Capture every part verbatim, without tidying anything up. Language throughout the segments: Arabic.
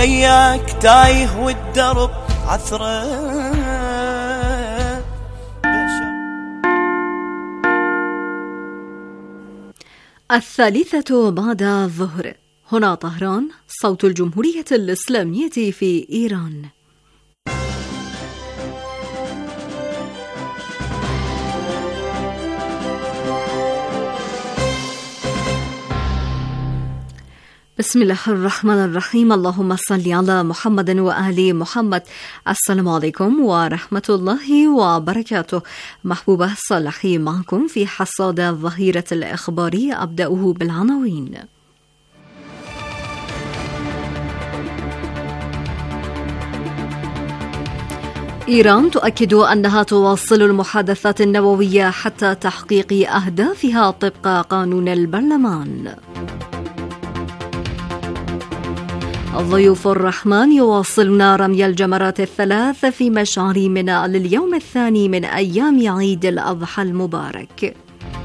وياك تايه والدرب عثره. الثالثة بعد الظهر. هنا طهران، صوت الجمهورية الإسلامية في إيران. بسم الله الرحمن الرحيم. اللهم صل على محمد وآل محمد. السلام عليكم ورحمة الله وبركاته. محبوبة صالحي معكم في حصاد الظهيرة الإخبارية. أبدأه بالعناوين. إيران تؤكد أنها تواصل المحادثات النووية حتى تحقيق أهدافها طبق قانون البرلمان. ضيوف الرحمن يواصلون رمي الجمرات الثلاث في مشعر منى لليوم الثاني من أيام عيد الأضحى المبارك.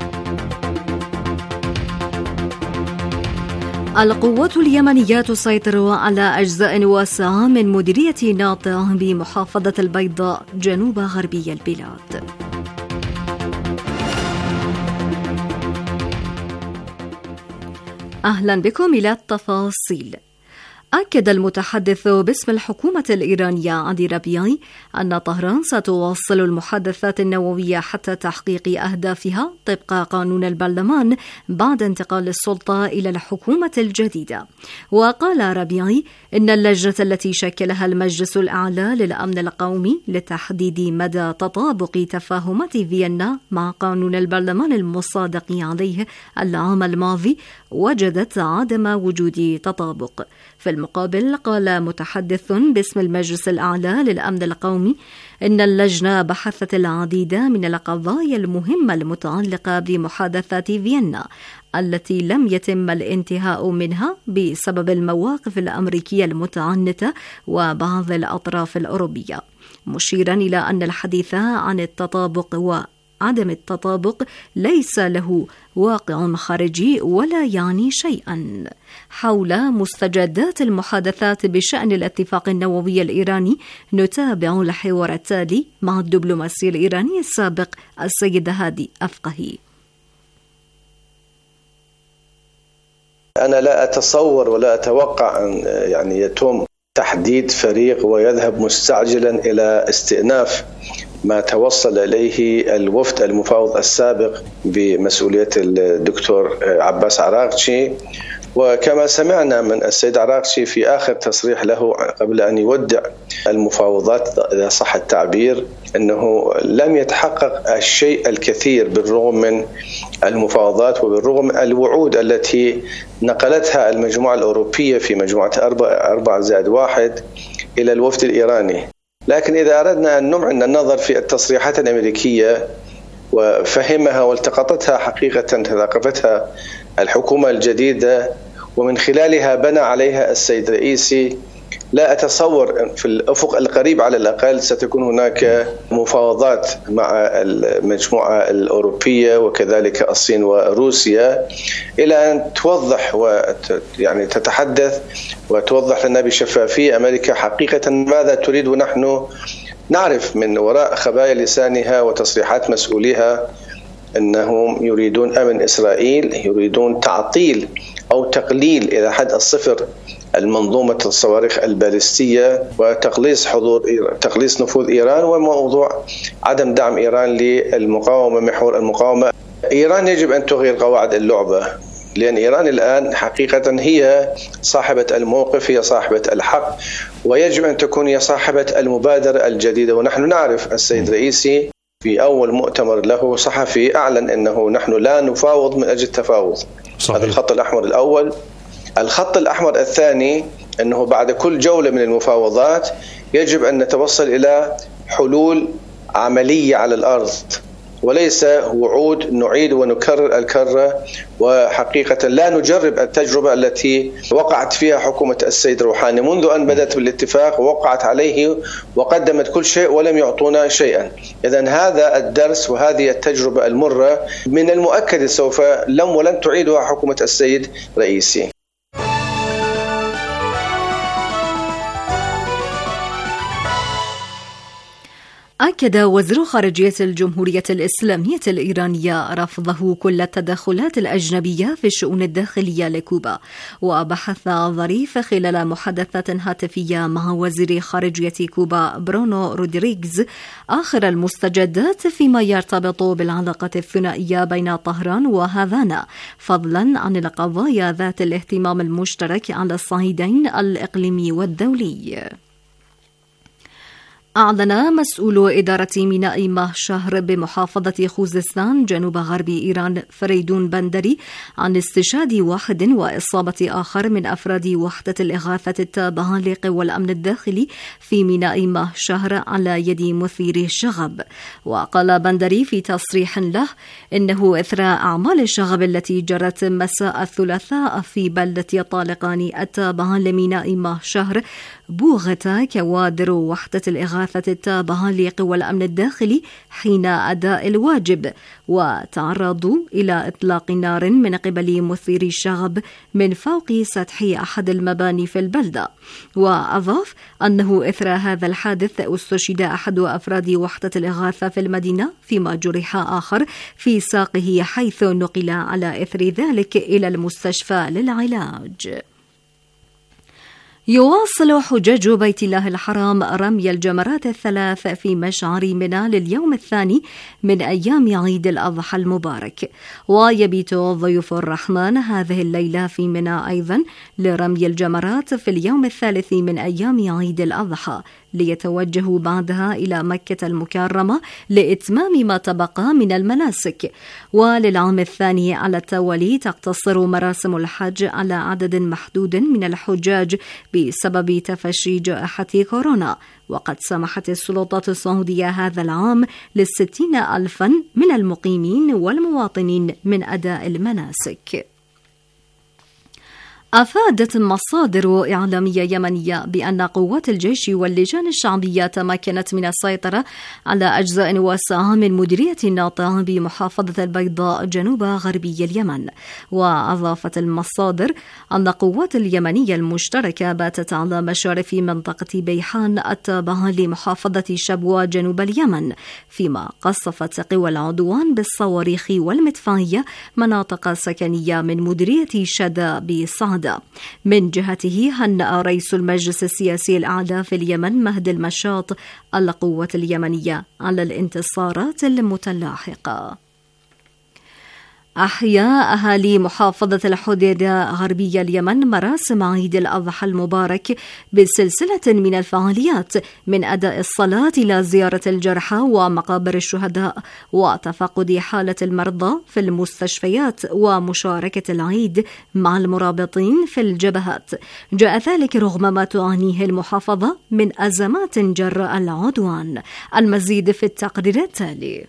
القوات اليمنية تسيطر على أجزاء واسعة من مديرية ناطع بمحافظة البيضاء جنوب غربي البلاد. أهلا بكم إلى التفاصيل. أكد المتحدث باسم الحكومة الإيرانية علي ربيعي أن طهران ستواصل المحادثات النووية حتى تحقيق أهدافها طبق قانون البرلمان بعد انتقال السلطة إلى الحكومة الجديدة. وقال ربيعي إن اللجنة التي شكلها المجلس الأعلى للأمن القومي لتحديد مدى تطابق تفاهمات فيينا مع قانون البرلمان المصادق عليه العام الماضي وجدت عدم وجود تطابق. في المقابل قال متحدث باسم المجلس الأعلى للأمن القومي إن اللجنة بحثت العديد من القضايا المهمة المتعلقة بمحادثات فيينا التي لم يتم الانتهاء منها بسبب المواقف الأمريكية المتعنتة وبعض الأطراف الأوروبية، مشيرا إلى أن الحديث عن التطابق و عدم التطابق ليس له واقع خارجي ولا يعني شيئا. حول مستجدات المحادثات بشأن الاتفاق النووي الإيراني نتابع الحوار التالي مع الدبلوماسي الإيراني السابق السيد هادي أفقهي. أنا لا أتصور ولا أتوقع أن يعني يتم تحديد فريق ويذهب مستعجلا إلى استئناف ما توصل إليه الوفد المفاوض السابق بمسؤولية الدكتور عباس عراقشي. وكما سمعنا من السيد عراقشي في آخر تصريح له قبل أن يودع المفاوضات إذا صح التعبير، أنه لم يتحقق الشيء الكثير بالرغم من المفاوضات وبالرغم من الوعود التي نقلتها المجموعة الأوروبية في مجموعة أربعة زائد واحد إلى الوفد الإيراني. لكن إذا أردنا أن نمعن النظر في التصريحات الأمريكية وفهمها والتقطتها حقيقة تثقفتها الحكومة الجديدة ومن خلالها بنى عليها السيد رئيسي، لا أتصور في الأفق القريب على الأقل ستكون هناك مفاوضات مع المجموعة الأوروبية وكذلك الصين وروسيا إلى أن توضح ويعني تتحدث وتوضح لنا بشفافية أمريكا حقيقة ماذا تريد. ونحن نعرف من وراء خبايا لسانها وتصريحات مسؤوليها أنهم يريدون أمن إسرائيل، يريدون تعطيل أو تقليل إلى حد الصفر المنظومة الصواريخ البالستية وتقليص حضور إيران، تقليص نفوذ إيران، وموضوع عدم دعم إيران للمقاومة، محور المقاومة. إيران يجب أن تغير قواعد اللعبة، لأن إيران الآن حقيقة هي صاحبة الموقف، هي صاحبة الحق، ويجب أن تكون هي صاحبة المبادرة الجديدة. ونحن نعرف السيد رئيسي في أول مؤتمر له صحفي أعلن أنه نحن لا نفاوض من أجل التفاوض. هذا الخط الأحمر الأول. الخط الأحمر الثاني أنه بعد كل جولة من المفاوضات يجب أن نتوصل إلى حلول عملية على الأرض، وليس وعود نعيد ونكرر الكرة. وحقيقة لا نجرب التجربة التي وقعت فيها حكومة السيد روحاني منذ أن بدأت بالاتفاق، ووقعت عليه وقدمت كل شيء ولم يعطونا شيئا. إذن هذا الدرس وهذه التجربة المرة من المؤكد سوف لم ولن تعيدها حكومة السيد رئيسي. أكد وزير خارجية الجمهورية الإسلامية الإيرانية رفضه كل التدخلات الأجنبية في الشؤون الداخلية لكوبا، وبحث ظريف خلال محادثات هاتفية مع وزير خارجية كوبا برونو رودريغز آخر المستجدات فيما يرتبط بالعلاقة الثنائية بين طهران وهافانا، فضلا عن القضايا ذات الاهتمام المشترك على الصعيدين الإقليمي والدولي. أعلن مسؤول إدارة ميناء مهشهر بمحافظة خوزستان جنوب غرب إيران فريدون بندري عن استشهاد واحد وإصابة آخر من أفراد وحدة الإغاثة التابعة لقوى الأمن الداخلي في ميناء مهشهر على يد مثير الشغب. وقال بندري في تصريح له إنه إثر أعمال الشغب التي جرت مساء الثلاثاء في بلدة طالقاني التابعة لميناء مهشهر بوغت كوادر وحدة الإغاثة التابعة لقوى الأمن الداخلي حين أداء الواجب، وتعرضوا إلى إطلاق نار من قبل مثيري الشغب من فوق سطح أحد المباني في البلدة. وأضاف أنه إثر هذا الحادث استشهد أحد أفراد وحدة الإغاثة في المدينة، فيما جرح آخر في ساقه حيث نقل على إثر ذلك إلى المستشفى للعلاج. يواصل حجاج بيت الله الحرام رمي الجمرات الثلاث في مشعر منى لليوم الثاني من أيام عيد الأضحى المبارك، ويبيت ضيوف الرحمن هذه الليلة في منى أيضا لرمي الجمرات في اليوم الثالث من أيام عيد الأضحى، ليتوجهوا بعدها إلى مكة المكرمة لإتمام ما تبقى من المناسك. وللعام الثاني على التوالي تقتصر مراسم الحج على عدد محدود من الحجاج بسبب تفشي جائحة كورونا، وقد سمحت السلطات السعودية هذا العام للستين ألفا من المقيمين والمواطنين من أداء المناسك. أفادت مصادر إعلامية يمنية بأن قوات الجيش واللجان الشعبية تمكنت من السيطرة على أجزاء واسعة من مديرية الناطع بمحافظة البيضاء جنوب غربي اليمن. وأضافت المصادر أن القوات اليمنية المشتركة باتت على مشارف منطقة بيحان التابعة لمحافظة شبوة جنوب اليمن، فيما قصفت قوى العدوان بالصواريخ والمدفعية مناطق سكنية من مديرية شدا بصعد. من جهته هنأ رئيس المجلس السياسي الأعلى في اليمن مهد المشاط القوة اليمنية على الانتصارات المتلاحقة. أحيا أهالي محافظة الحديدة غربي اليمن مراسم عيد الأضحى المبارك بسلسلة من الفعاليات، من أداء الصلاة إلى زيارة الجرحى ومقابر الشهداء وتفقد حالة المرضى في المستشفيات ومشاركة العيد مع المرابطين في الجبهات. جاء ذلك رغم ما تعانيه المحافظة من أزمات جراء العدوان. المزيد في التقرير التالي.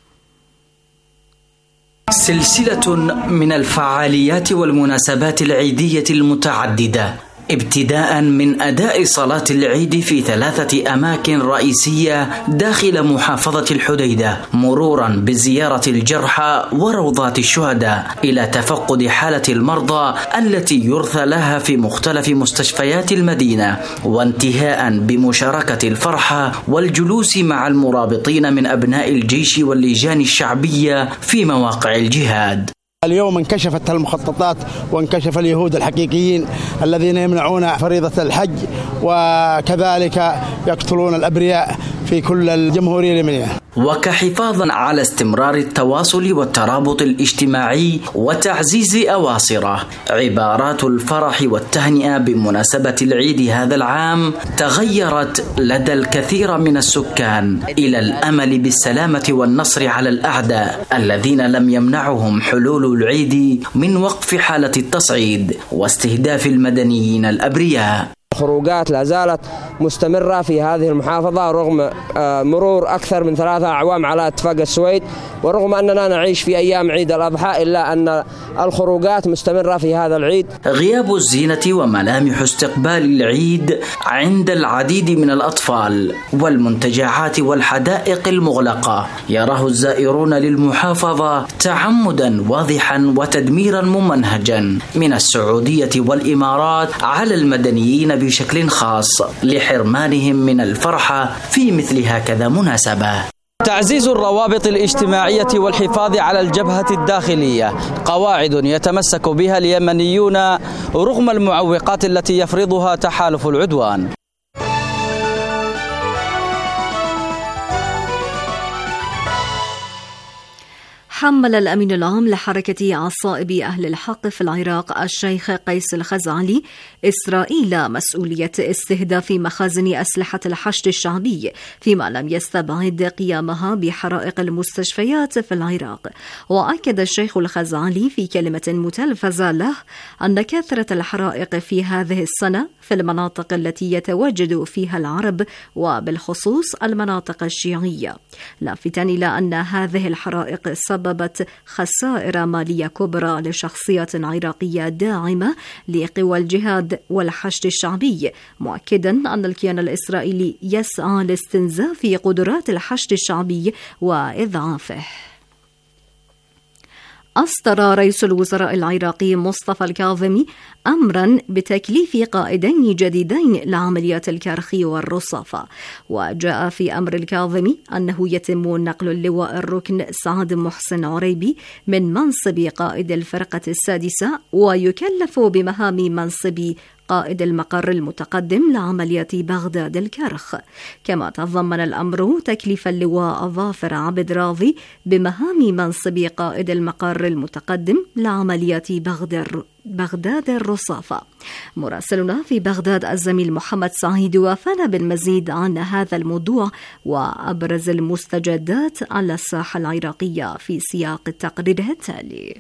سلسلة من الفعاليات والمناسبات العيدية المتعددة، ابتداء من أداء صلاة العيد في ثلاثة أماكن رئيسية داخل محافظة الحديدة، مرورا بزيارة الجرحى وروضات الشهداء، إلى تفقد حالة المرضى التي يرثى لها في مختلف مستشفيات المدينة، وانتهاء بمشاركة الفرحة والجلوس مع المرابطين من أبناء الجيش واللجان الشعبية في مواقع الجهاد. اليوم انكشفت المخططات وانكشف اليهود الحقيقيين الذين يمنعون فريضة الحج وكذلك يقتلون الأبرياء في كل الجمهورية اليمنية. وكحفاظا على استمرار التواصل والترابط الاجتماعي وتعزيز أواصره، عبارات الفرح والتهنئة بمناسبة العيد هذا العام تغيرت لدى الكثير من السكان إلى الأمل بالسلامة والنصر على الأعداء الذين لم يمنعهم حلول العيد من وقف حالة التصعيد واستهداف المدنيين الأبرياء. الخروجات لا زالت مستمرة في هذه المحافظة رغم مرور أكثر من ثلاثة أعوام على اتفاق السويد، ورغم أننا نعيش في أيام عيد الأضحى إلا أن الخروجات مستمرة في هذا العيد. غياب الزينة وملامح استقبال العيد عند العديد من الأطفال والمنتجعات والحدائق المغلقة يراه الزائرون للمحافظة تعمدا واضحا وتدميرا ممنهجا من السعودية والإمارات على المدنيين بشكل خاص، لحرمانهم من الفرحة في مثل هكذا مناسبة. تعزيز الروابط الاجتماعية والحفاظ على الجبهة الداخلية قواعد يتمسك بها اليمنيون رغم المعوقات التي يفرضها تحالف العدوان. حمل الأمين العام لحركة عصائب أهل الحق في العراق الشيخ قيس الخزعلي إسرائيل مسؤولية استهداف مخازن أسلحة الحشد الشعبي، فيما لم يستبعد قيامها بحرائق المستشفيات في العراق. وأكد الشيخ الخزعلي في كلمة متلفزة له أن كثرة الحرائق في هذه السنة في المناطق التي يتواجد فيها العرب وبالخصوص المناطق الشيعية، لافتا إلى أن هذه الحرائق سببت خسائر مالية كبرى لشخصيات عراقية داعمة لقوى الجهاد والحشد الشعبي، مؤكدا أن الكيان الإسرائيلي يسعى لاستنزاف قدرات الحشد الشعبي وإضعافه. أصدر رئيس الوزراء العراقي مصطفى الكاظمي أمرا بتكليف قائدين جديدين لعمليات الكرخ والرصافة. وجاء في أمر الكاظمي أنه يتم نقل اللواء الركن سعد محسن عريبي من منصب قائد الفرقة السادسة ويكلف بمهام منصب قائد المقر المتقدم لعمليات بغداد الكرخ. كما تضمن الأمر تكليف اللواء ظافر عبد راضي بمهام منصب قائد المقر المتقدم لعمليات بغداد بغداد الرصافة. مراسلنا في بغداد الزميل محمد سعيد وافانا بالمزيد عن هذا الموضوع وأبرز المستجدات على الساحة العراقية في سياق تقريره التالي.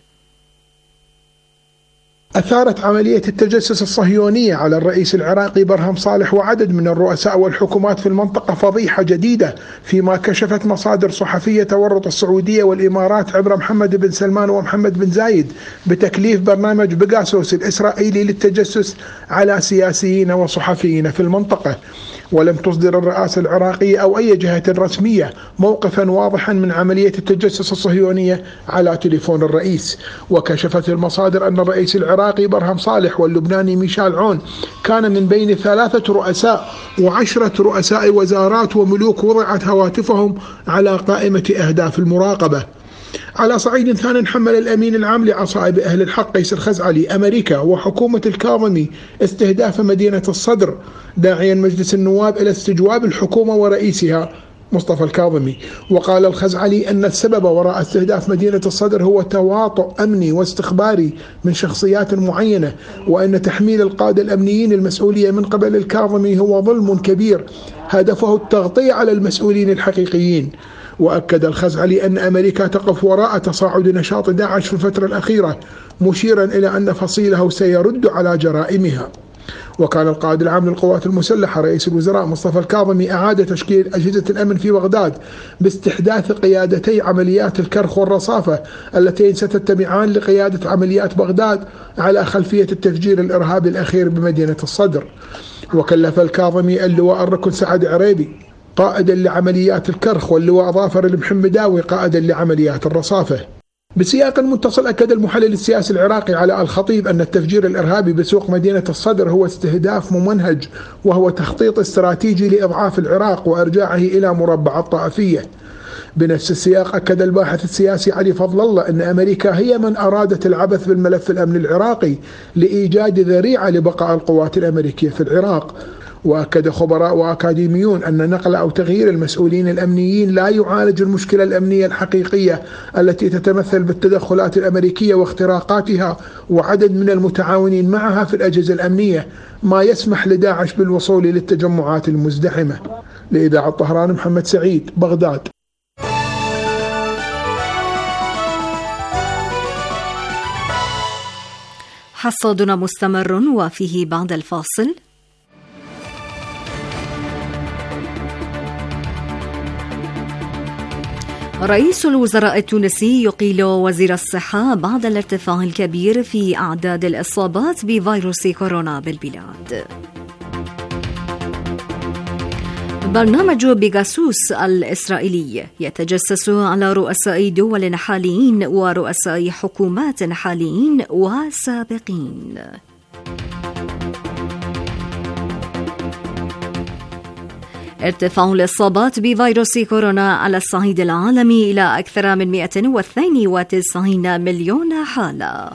أثارت عملية التجسس الصهيونية على الرئيس العراقي برهم صالح وعدد من الرؤساء والحكومات في المنطقة فضيحة جديدة، فيما كشفت مصادر صحفية تورط السعودية والإمارات عبر محمد بن سلمان ومحمد بن زايد بتكليف برنامج بيغاسوس الإسرائيلي للتجسس على سياسيين وصحفيين في المنطقة. ولم تصدر الرئاسة العراقية أو أي جهة رسمية موقفا واضحا من عملية التجسس الصهيونية على تليفون الرئيس. وكشفت المصادر أن الرئيس العراقي برهم صالح واللبناني ميشال عون كان من بين ثلاثة رؤساء وعشرة رؤساء وزارات وملوك وضعت هواتفهم على قائمة أهداف المراقبة. على صعيد ثاني، حمل الأمين العام لعصائب أهل الحق قيس الخزعلي أمريكا وحكومة الكاظمي استهداف مدينة الصدر، داعيا مجلس النواب إلى استجواب الحكومة ورئيسها مصطفى الكاظمي. وقال الخزعلي أن السبب وراء استهداف مدينة الصدر هو تواطؤ أمني واستخباري من شخصيات معينة، وأن تحميل القادة الأمنيين المسؤولية من قبل الكاظمي هو ظلم كبير هدفه التغطية على المسؤولين الحقيقيين. وأكد الخزعلي أن أمريكا تقف وراء تصاعد نشاط داعش في الفترة الأخيرة، مشيرا إلى أن فصيله سيرد على جرائمها. وكان القائد العام للقوات المسلحة رئيس الوزراء مصطفى الكاظمي أعاد تشكيل أجهزة الأمن في بغداد باستحداث قيادتي عمليات الكرخ والرصافة اللتين ستتبعان لقيادة عمليات بغداد على خلفية التفجير الإرهابي الأخير بمدينة الصدر. وكلف الكاظمي اللواء الركن سعد عريبي قائدا لعمليات الكرخ واللواء ظافر المحمداوي قائدا لعمليات الرصافة. بسياق متصل، أكد المحلل السياسي العراقي علاء الخطيب أن التفجير الإرهابي بسوق مدينة الصدر هو استهداف ممنهج وهو تخطيط استراتيجي لإضعاف العراق وإرجاعه إلى مربع الطائفية. بنفس السياق، أكد الباحث السياسي علي فضل الله أن أمريكا هي من أرادت العبث بالملف الأمني العراقي لإيجاد ذريعة لبقاء القوات الأمريكية في العراق. وأكد خبراء وأكاديميون أن نقل أو تغيير المسؤولين الأمنيين لا يعالج المشكلة الأمنية الحقيقية التي تتمثل بالتدخلات الأمريكية واختراقاتها وعدد من المتعاونين معها في الأجهزة الأمنية، ما يسمح لداعش بالوصول للتجمعات المزدحمة. لإذاعة طهران، محمد سعيد، بغداد. حصادنا مستمر وفيه بعد الفاصل. رئيس الوزراء التونسي يقيل وزير الصحة بعد الارتفاع الكبير في أعداد الإصابات بفيروس كورونا بالبلاد. برنامج بيغاسوس الإسرائيلي يتجسس على رؤساء دول حاليين ورؤساء حكومات حاليين وسابقين. ارتفاع الإصابات بفيروس كورونا على الصعيد العالمي إلى أكثر من مئة واثنين وتسعين مليون حالة.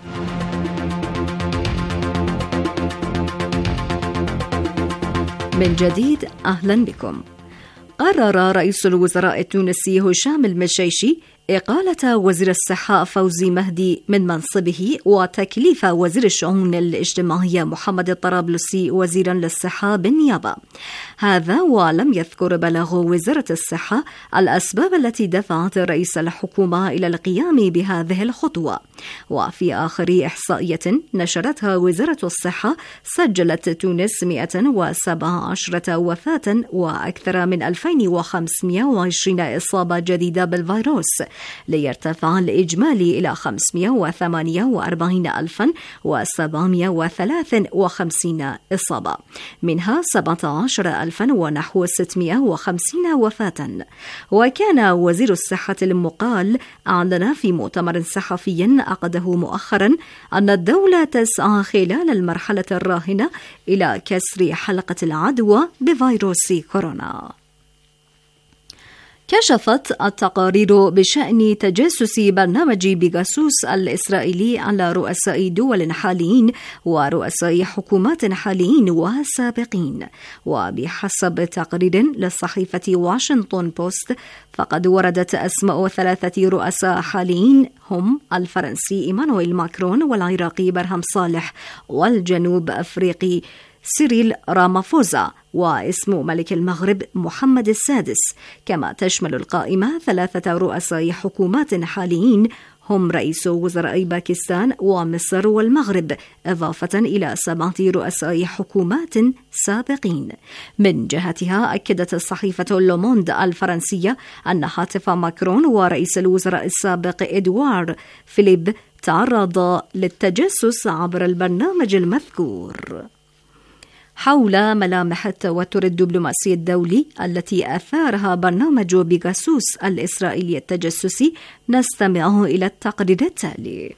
من جديد أهلا بكم. قرر رئيس الوزراء التونسي هشام المشيشي إقالة وزير الصحة فوزي مهدي من منصبه وتكليف وزير الشؤون الاجتماعية محمد الطرابلسي وزيرا للصحة بالنيابة. هذا ولم يذكر بلاغ وزارة الصحة الأسباب التي دفعت رئيس الحكومة إلى القيام بهذه الخطوة. وفي آخر إحصائية نشرتها وزارة الصحة سجلت تونس مئة وسبعة عشر وفاة وأكثر من ألفين وخمسمئة وعشرين إصابة جديدة بالفيروس، ليرتفع الإجمالي إلى خمسمئة وثمانية وأربعين ألفا وسبعمئة وثلاثة وخمسين إصابة، منها سبعة عشر ألفا ونحو ستمئة وخمسين وفاة. وكان وزير الصحة المقال أعلن في مؤتمر صحفي عقده مؤخرا أن الدولة تسعى خلال المرحلة الراهنة إلى كسر حلقة العدوى بفيروس كورونا. كشفت التقارير بشأن تجسس برنامج بيغاسوس الإسرائيلي على رؤساء دول حاليين ورؤساء حكومات حاليين وسابقين. وبحسب تقرير لصحيفة واشنطن بوست فقد وردت أسماء ثلاثة رؤساء حاليين هم الفرنسي إيمانويل ماكرون والعراقي برهم صالح والجنوب أفريقي سيريل رامافوزا واسم ملك المغرب محمد السادس. كما تشمل القائمة ثلاثة رؤساء حكومات حاليين هم رئيس وزراء باكستان ومصر والمغرب، إضافة إلى سبعة رؤساء حكومات سابقين. من جهتها أكدت الصحيفة لوموند الفرنسية أن هاتف ماكرون ورئيس الوزراء السابق إدوار فيليب تعرض للتجسس عبر البرنامج المذكور. حول ملامح التوتر الدبلوماسي الدولي التي أثارها برنامج بيغاسوس الإسرائيلي التجسسي، نستمع إلى التقرير التالي.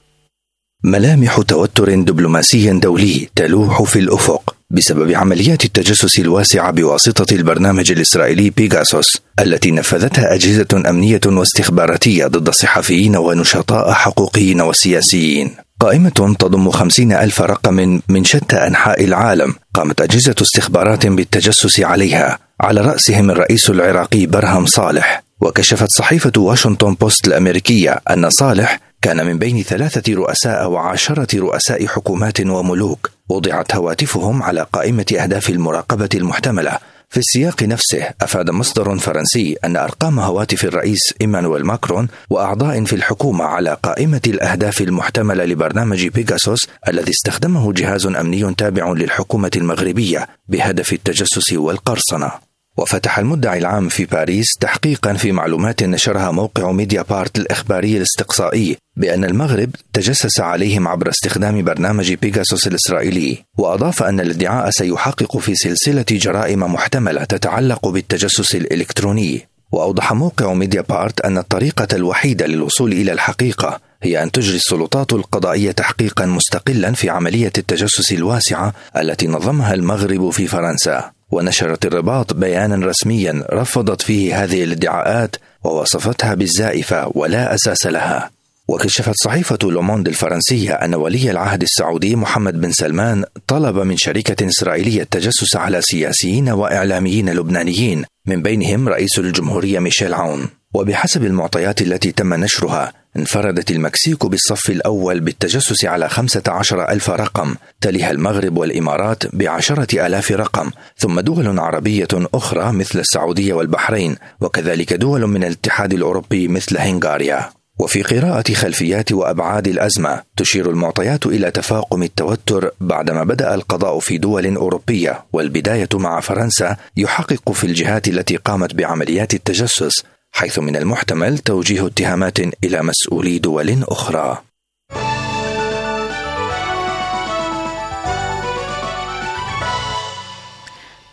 ملامح توتر دبلوماسي دولي تلوح في الأفق بسبب عمليات التجسس الواسعة بواسطة البرنامج الإسرائيلي بيغاسوس التي نفذتها أجهزة أمنية واستخباراتية ضد صحفيين ونشطاء حقوقيين وسياسيين. قائمة تضم خمسين ألف رقم من شتى أنحاء العالم قامت أجهزة استخبارات بالتجسس عليها، على رأسهم الرئيس العراقي برهم صالح. وكشفت صحيفة واشنطن بوست الأمريكية أن صالح كان من بين ثلاثة رؤساء وعشرة رؤساء حكومات وملوك وضعت هواتفهم على قائمة أهداف المراقبة المحتملة. في السياق نفسه أفاد مصدر فرنسي أن أرقام هواتف الرئيس إيمانويل ماكرون وأعضاء في الحكومة على قائمة الأهداف المحتملة لبرنامج بيغاسوس الذي استخدمه جهاز أمني تابع للحكومة المغربية بهدف التجسس والقرصنة. وفتح المدعي العام في باريس تحقيقا في معلومات نشرها موقع ميديا بارت الإخباري الاستقصائي بأن المغرب تجسس عليهم عبر استخدام برنامج بيغاسوس الإسرائيلي. وأضاف أن الادعاء سيحقق في سلسلة جرائم محتملة تتعلق بالتجسس الإلكتروني. وأوضح موقع ميديا بارت أن الطريقة الوحيدة للوصول إلى الحقيقة هي أن تجري السلطات القضائية تحقيقا مستقلا في عملية التجسس الواسعة التي نظمها المغرب في فرنسا. ونشرت الرباط بيانا رسميا رفضت فيه هذه الادعاءات ووصفتها بالزائفة ولا أساس لها. وكشفت صحيفة لوموند الفرنسية أن ولي العهد السعودي محمد بن سلمان طلب من شركة إسرائيلية التجسس على سياسيين وإعلاميين لبنانيين من بينهم رئيس الجمهورية ميشيل عون. وبحسب المعطيات التي تم نشرها انفردت المكسيك بالصف الأول بالتجسس على خمسة عشر ألف رقم، تليها المغرب والإمارات بعشرة آلاف رقم، ثم دول عربية أخرى مثل السعودية والبحرين، وكذلك دول من الاتحاد الأوروبي مثل هنغاريا. وفي قراءة خلفيات وأبعاد الأزمة تشير المعطيات إلى تفاقم التوتر بعدما بدأ القضاء في دول أوروبية، والبداية مع فرنسا يحقق في الجهات التي قامت بعمليات التجسس، حيث من المحتمل توجيه اتهامات إلى مسؤولي دول أخرى.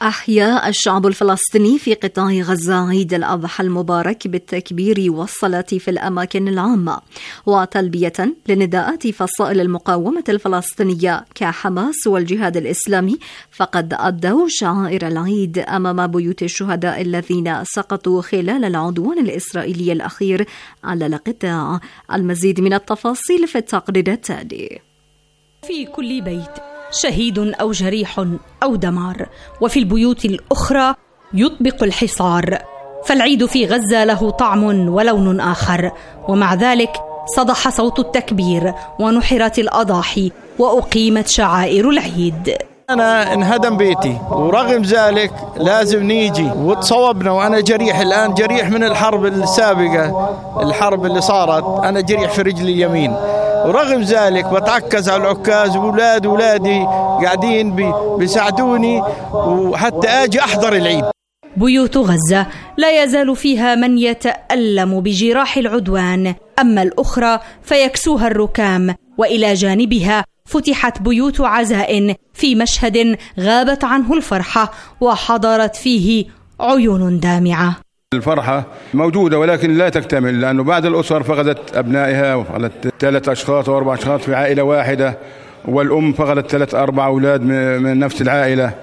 أحيا الشعب الفلسطيني في قطاع غزة عيد الأضحى المبارك بالتكبير والصلاة في الأماكن العامة وتلبية لنداءات فصائل المقاومة الفلسطينية كحماس والجهاد الإسلامي، فقد أدوا شعائر العيد أمام بيوت الشهداء الذين سقطوا خلال العدوان الإسرائيلي الأخير على القطاع. المزيد من التفاصيل في التقرير التالي. في كل بيت شهيد أو جريح أو دمار، وفي البيوت الأخرى يطبق الحصار، فالعيد في غزة له طعم ولون آخر، ومع ذلك صدح صوت التكبير ونحرت الأضاحي وأقيمت شعائر العيد. أنا انهدم بيتي ورغم ذلك لازم نيجي وتصوبنا، وأنا جريح الآن، جريح من الحرب السابقة، الحرب اللي صارت، أنا جريح في رجلي اليمين، ورغم ذلك بتعكز على العكاز، وولاد ولادي قاعدين بيساعدوني وحتى أجي أحضر العيد. بيوت غزة لا يزال فيها من يتألم بجراح العدوان، أما الأخرى فيكسوها الركام، وإلى جانبها فتحت بيوت عزاء في مشهد غابت عنه الفرحة وحضرت فيه عيون دامعة. الفرحة موجودة ولكن لا تكتمل، لأنه بعض الأسر فقدت أبنائها، وفقدت ثلاث أشخاص وأربع أشخاص في عائلة واحدة، والأم فقدت ثلاث أربع أولاد من نفس العائلة،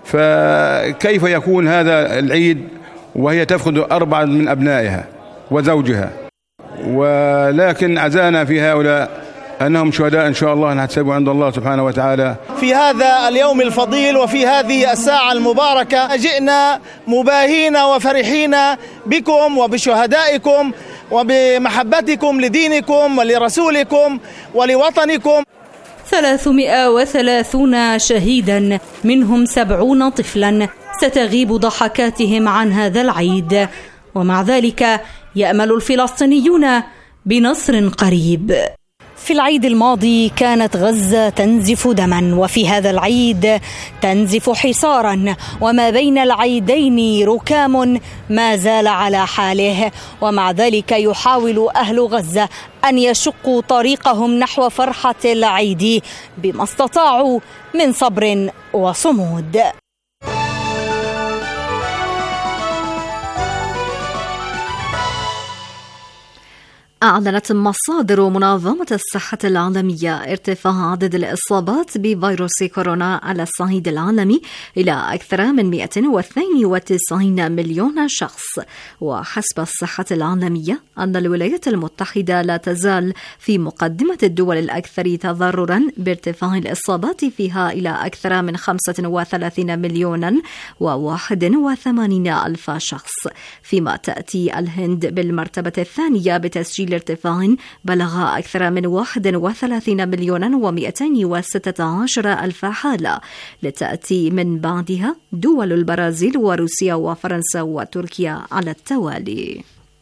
فكيف يكون هذا العيد وهي تفقد أربعة من أبنائها وزوجها؟ ولكن عزانا في هؤلاء أنهم شهداء إن شاء الله نحتسبوا عند الله سبحانه وتعالى. في هذا اليوم الفضيل وفي هذه الساعة المباركة جئنا مباهين وفرحين بكم وبشهدائكم وبمحبتكم لدينكم ولرسولكم ولوطنكم. ثلاثمائة وثلاثين شهيدا، منهم سبعون طفلا، ستغيب ضحكاتهم عن هذا العيد، ومع ذلك يأمل الفلسطينيون بنصر قريب. في العيد الماضي كانت غزة تنزف دما، وفي هذا العيد تنزف حصارا، وما بين العيدين ركام ما زال على حاله، ومع ذلك يحاول أهل غزة أن يشقوا طريقهم نحو فرحة العيد بما استطاعوا من صبر وصمود. أعلنت مصادر منظمة الصحة العالمية ارتفاع عدد الإصابات بفيروس كورونا على الصعيد العالمي إلى أكثر من مئة واثنين وتسعين مليون شخص. وحسب الصحة العالمية أن الولايات المتحدة لا تزال في مقدمة الدول الأكثر تضررا بارتفاع الإصابات فيها إلى أكثر من خمسة وثلاثين مليونا وواحد وثمانين ألف شخص، فيما تأتي الهند بالمرتبة الثانية بتسجيل ارتفاع بلغ أكثر من واحد وثلاثين مليونا ومئتين وستة عشر ألف حالة، لتأتي من بعدها دول البرازيل وروسيا وفرنسا وتركيا على التوالي.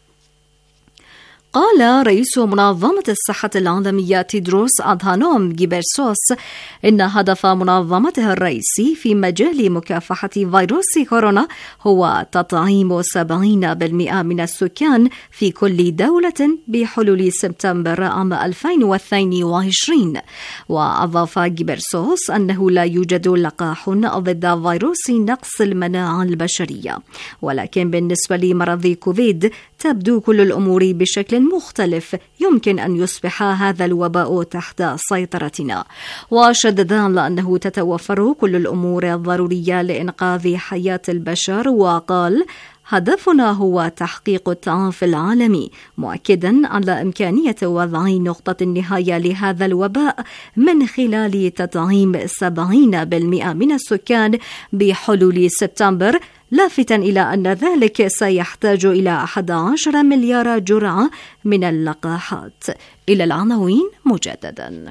قال رئيس منظمة الصحة العالمية تيدروس أدهانوم غيبرسوس إن هدف منظمته الرئيسي في مجال مكافحة فيروس كورونا هو تطعيم سبعين بالمئة من السكان في كل دولة بحلول سبتمبر عام ألفين واثنين وعشرين. وأضاف غيبرسوس أنه لا يوجد لقاح ضد فيروس نقص المناعة البشرية، ولكن بالنسبة لمرض كوفيد تبدو كل الأمور بشكل مختلف، يمكن أن يصبح هذا الوباء تحت سيطرتنا. وشدد على أنه تتوفر كل الأمور الضرورية لإنقاذ حياة البشر، وقال هدفنا هو تحقيق التعافي العالمي، مؤكدا على إمكانية وضع نقطة النهاية لهذا الوباء من خلال تطعيم سبعين بالمئة من السكان بحلول سبتمبر، لافتا إلى أن ذلك سيحتاج إلى أحد عشر مليار جرعة من اللقاحات. إلى العناوين مجددا.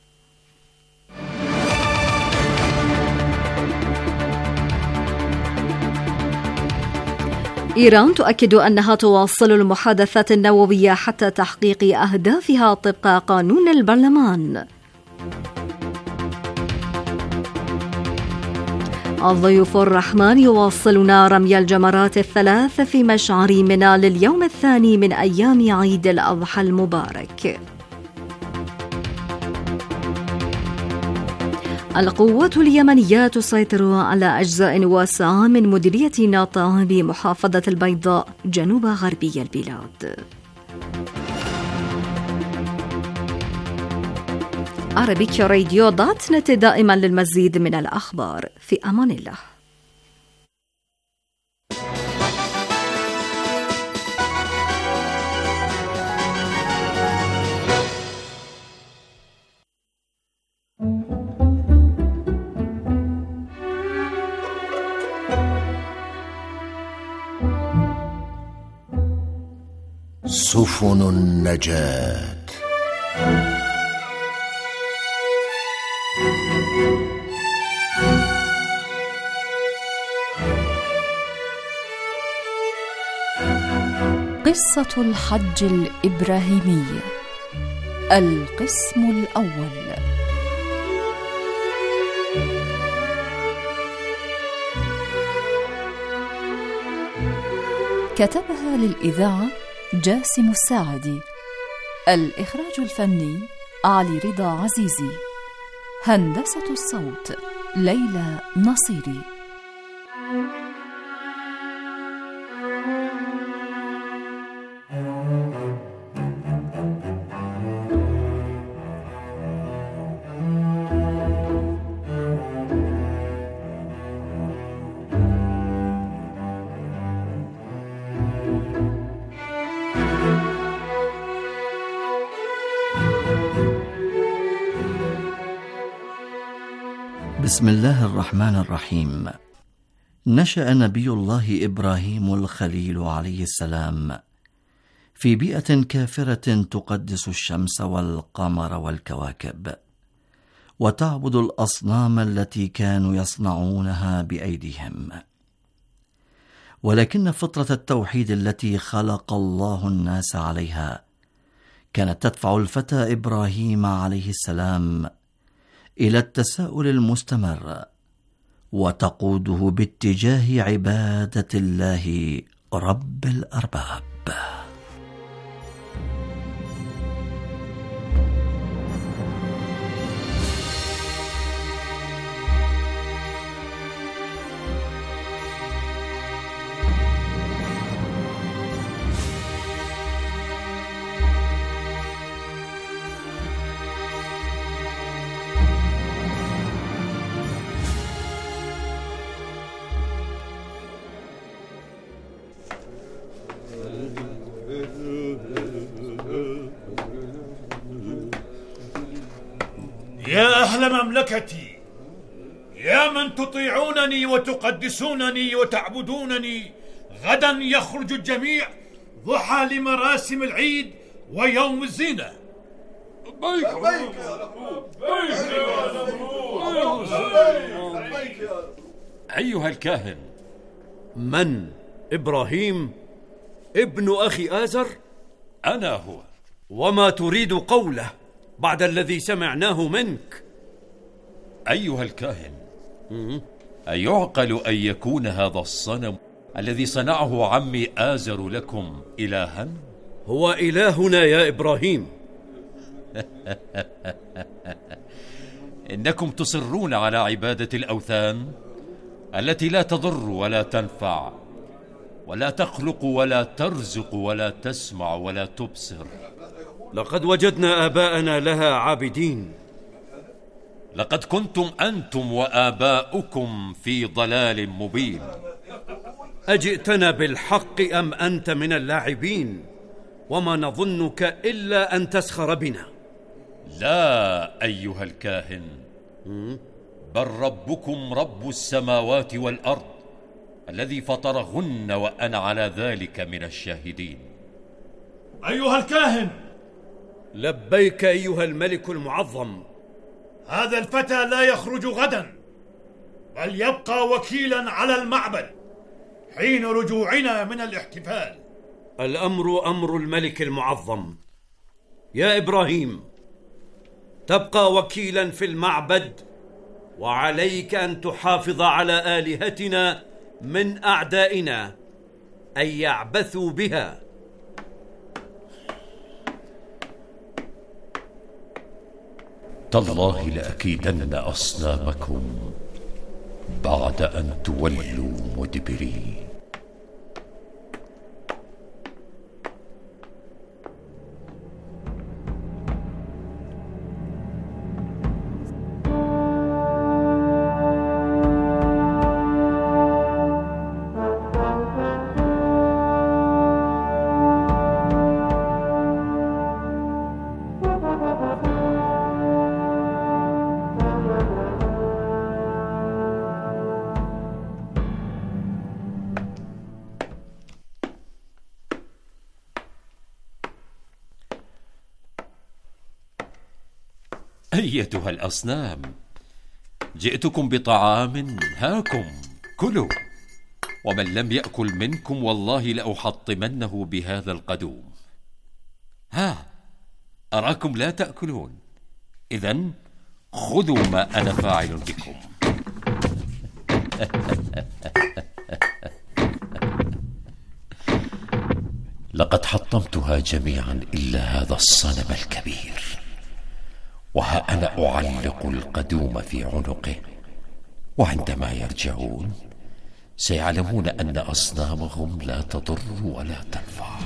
إيران تؤكد أنها تواصل المحادثات النووية حتى تحقيق أهدافها طبق قانون البرلمان. الضيوف الرحمن يواصلون رمي الجمرات الثلاث في مشعر منى لليوم الثاني من أيام عيد الأضحى المبارك. القوات اليمنية تسيطر على أجزاء واسعة من مديرية ناطا بمحافظة البيضاء جنوب غربي البلاد. عربية راديو دوت نت دائما للمزيد من الأخبار. في أمان الله. سفن النجاة. قصة الحج الإبراهيمي، القسم الأول. كتبها للإذاعة جاسم الساعدي. الإخراج الفني علي رضا عزيزي. هندسة الصوت ليلى نصيري. بسم الله الرحمن الرحيم. نشأ نبي الله إبراهيم الخليل عليه السلام في بيئة كافرة تقدس الشمس والقمر والكواكب، وتعبد الأصنام التي كانوا يصنعونها بأيديهم. ولكن فطرة التوحيد التي خلق الله الناس عليها كانت تدفع الفتى إبراهيم عليه السلام إلى التساؤل المستمر، وتقوده باتجاه عبادة الله رب الأرباب. يا أهل مملكتي، يا من تطيعونني وتقدسونني وتعبدونني، غدا يخرج الجميع ضحى لمراسم العيد ويوم الزينة. لبيك لبيك لبيك. أيها الكاهن، من إبراهيم ابن أخي آزر؟ أنا هو. وما تريد قوله بعد الذي سمعناه منك؟ أيها الكاهن، أيعقل أن يكون هذا الصنم الذي صنعه عمي آزر لكم إلها؟ هو إلهنا يا إبراهيم. إنكم تصرون على عبادة الأوثان التي لا تضر ولا تنفع، ولا تخلق ولا ترزق ولا تسمع ولا تبصر. لقد وجدنا آباءنا لها عابدين. لقد كنتم أنتم وآباؤكم في ضلال مبين. أجئتنا بالحق أم أنت من اللاعبين؟ وما نظنك إلا أن تسخر بنا. لا أيها الكاهن، بل ربكم رب السماوات والأرض الذي فطرهن وأنا على ذلك من الشاهدين. أيها الكاهن. لبيك أيها الملك المعظم. هذا الفتى لا يخرج غدا، بل يبقى وكيلا على المعبد حين رجوعنا من الاحتفال. الأمر أمر الملك المعظم. يا إبراهيم، تبقى وكيلا في المعبد، وعليك أن تحافظ على آلهتنا من أعدائنا أن يعبثوا بها. تالله لأكيدن أصنامكم بعد أن تولوا مدبرين. أيتها الأصنام، جئتكم بطعام، هاكم كلوا، ومن لم يأكل منكم والله لأحطمنه بهذا القدوم. ها، أراكم لا تأكلون، إذن خذوا ما أنا فاعل بكم. لقد حطمتها جميعا إلا هذا الصنم الكبير، وها أنا أعلق القدوم في عنقه، وعندما يرجعون سيعلمون أن أصنامهم لا تضر ولا تنفع.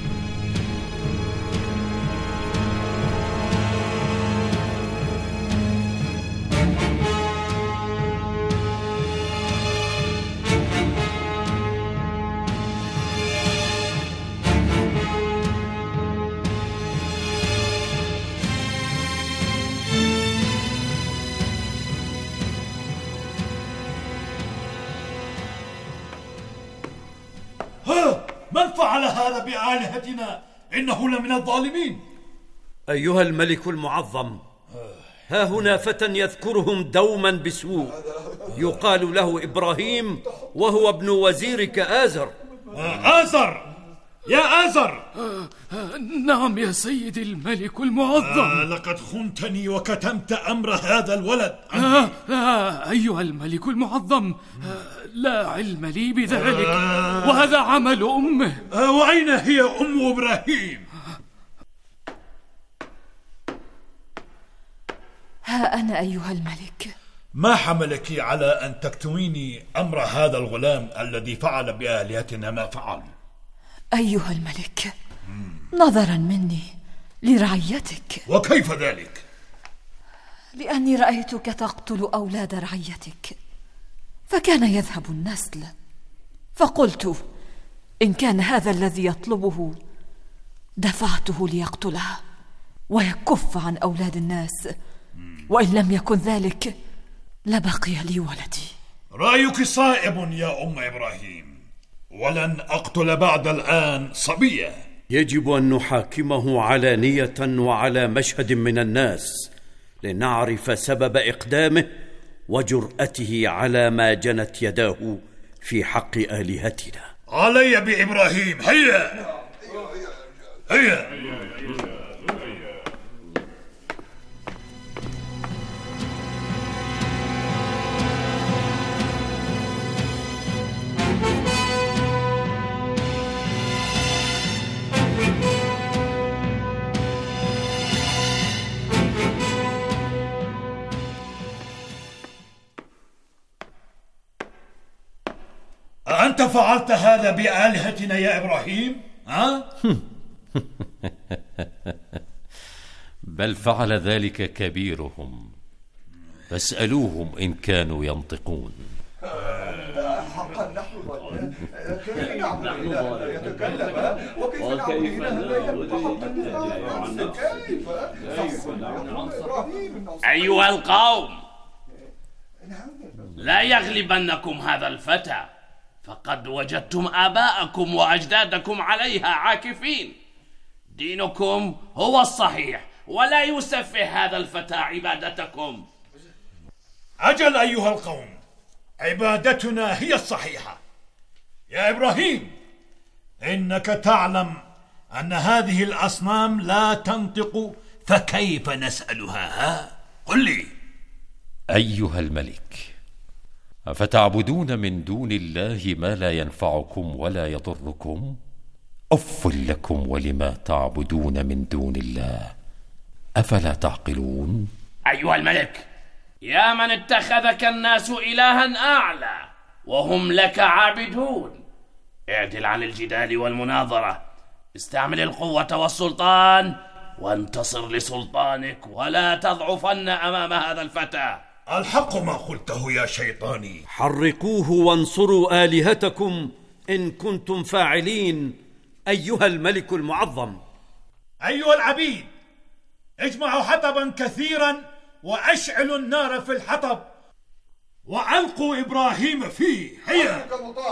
من فعل هذا بآلهتنا؟ إنه لمن الظالمين. أيها الملك المعظم، ها هنا فتى يذكرهم دوما بسوء، يقال له إبراهيم، وهو ابن وزيرك آزر. آزر يا آزر. نعم يا سيدي الملك المعظم. آه لقد خنتني وكتمت أمر هذا الولد. آه آه أيها الملك المعظم، آه لا علم لي بذلك، آه وهذا عمل أمه. آه وأين هي أم إبراهيم؟ ها أنا أيها الملك. ما حملك على أن تكتميني أمر هذا الغلام الذي فعل بآلهتنا ما فعل؟ أيها الملك، نظرا مني لرعيتك. وكيف ذلك؟ لأني رأيتك تقتل أولاد رعيتك، فكان يذهب النسل، فقلت إن كان هذا الذي يطلبه دفعته ليقتلها ويكف عن أولاد الناس، وإن لم يكن ذلك لبقي لي ولدي. رأيك صائب يا أم إبراهيم، ولن أقتل بعد الآن صبية. يجب أن نحاكمه علانية وعلى مشهد من الناس لنعرف سبب إقدامه وجرأته على ما جنت يداه في حق آلهتنا. علي بإبراهيم، هيا هيا. أنت فعلت هذا بآلهتنا يا إبراهيم؟ ها؟ بل فعل ذلك كبيرهم، فاسألوهم إن كانوا ينطقون. أيها القوم، لا يغلبنكم هذا الفتى، فقد وجدتم آباءكم وأجدادكم عليها عاكفين. دينكم هو الصحيح، ولا يسفه هذا الفتى عبادتكم. أجل أيها القوم، عبادتنا هي الصحيحة. يا إبراهيم، إنك تعلم أن هذه الأصنام لا تنطق، فكيف نسألها؟ ها؟ قل لي. أيها الملك، أفتعبدون من دون الله ما لا ينفعكم ولا يضركم؟ أف لكم ولما تعبدون من دون الله، أفلا تعقلون؟ أيها الملك، يا من اتخذك الناس إلها أعلى وهم لك عابدون، اعدل عن الجدال والمناظرة، استعمل القوة والسلطان وانتصر لسلطانك، ولا تضعفن أمام هذا الفتى. الحق ما قلته يا شيطاني. حرقوه وانصروا آلهتكم إن كنتم فاعلين أيها الملك المعظم. أيها العبيد، اجمعوا حطبا كثيرا وأشعلوا النار في الحطب وألقوا إبراهيم فيه. هيا.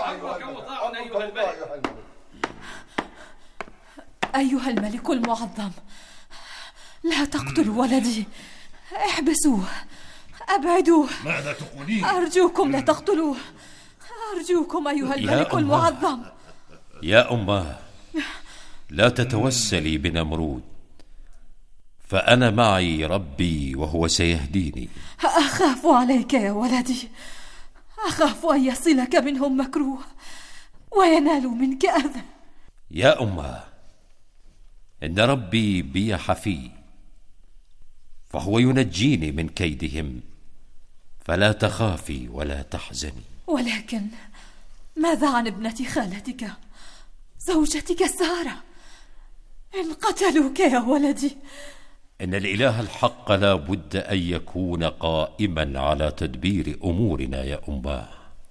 أيها الملك المعظم، لا تقتلوا ولدي، احبسوه، أبعدوه. ماذا تقولين؟ أرجوكم لا تقتلوه، أرجوكم أيها الملك المعظم. يا أماه، لا تتوسلي بنمرود، فأنا معي ربي وهو سيهديني. أخاف عليك يا ولدي، أخاف أن يصلك منهم مكروه وينالوا منك أذى. يا أماه، إن ربي بي حفي، فهو ينجيني من كيدهم، فلا تخافي ولا تحزني. ولكن ماذا عن ابنة خالتك زوجتك سارة؟ إن قتلوك يا ولدي. إن الإله الحق لا بد أن يكون قائما على تدبير أمورنا يا أماه.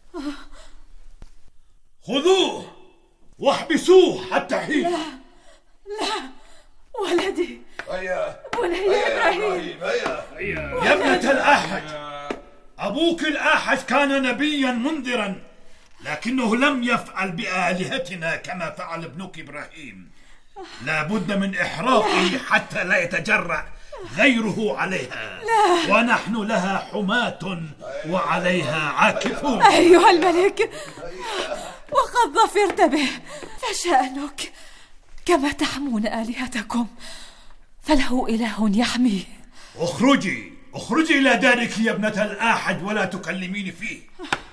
خذوه واحبسوه حتى حين. لا لا ولدي، بني إبراهيم. يا ابنة الأحج، أبوك الأحج كان نبيا منذرا، لكنه لم يفعل بآلهتنا كما فعل ابنك إبراهيم. لا بد من إحراقه حتى لا يتجرأ غيره عليها. لا. ونحن لها حماة وعليها عاكفون. أيها الملك، وقد ظفرت به، فشأنك كما تحمون آلهتكم، فله إله يحميه. اخرجي اخرجي إلى دارك يا ابنة الآحد ولا تكلميني فيه.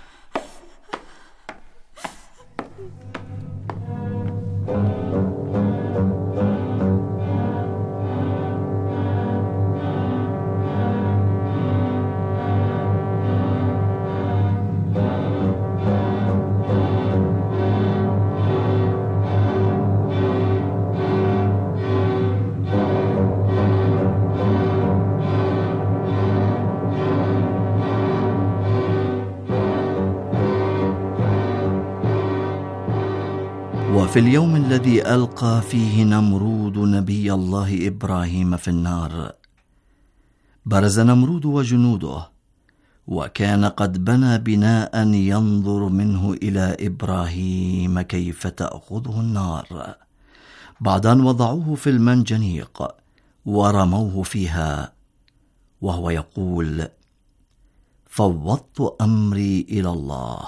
وفي اليوم الذي ألقى فيه نمرود نبي الله إبراهيم في النار، برز نمرود وجنوده، وكان قد بنى بناء ينظر منه إلى إبراهيم كيف تأخذه النار، بعد أن وضعوه في المنجنيق ورموه فيها، وهو يقول: فوضت أمري إلى الله.